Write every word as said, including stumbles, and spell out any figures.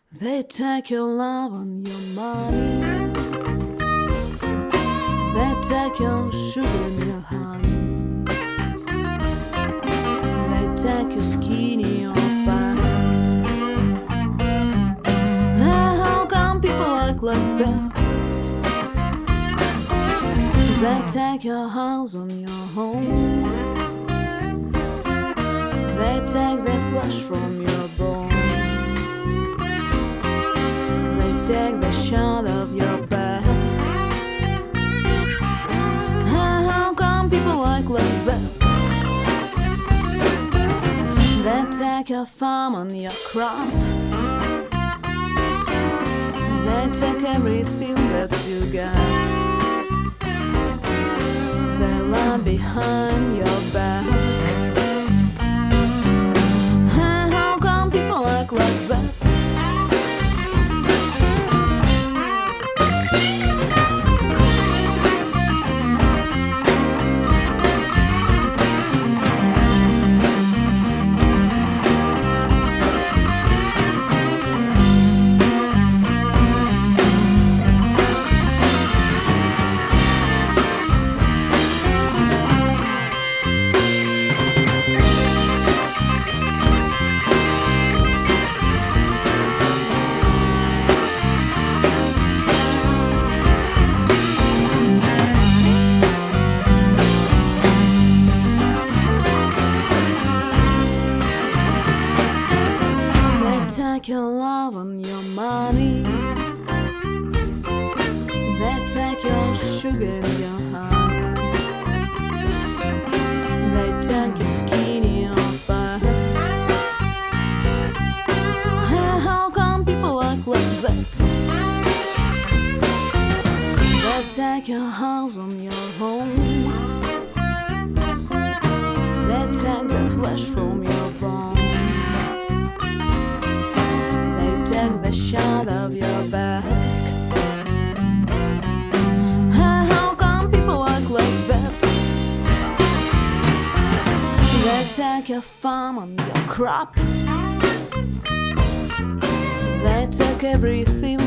They take your love and your money. They take your sugar and your honey. They take your skin and your fat. And how come people act like that? They take your house and your home. They take the flesh from your bone. Take the shot of your back. How come people act like that? They take your farm and your crop. They take everything that you got. They lie behind your back. How come people act like that? Take your love and your money. They take your sugar and your honey. They take your skin and your fat. How come people act like that? They take your house and your home. They take the flesh from your bone. Take the shot of your back. How come people act like that? They take your farm and your crop. They take everything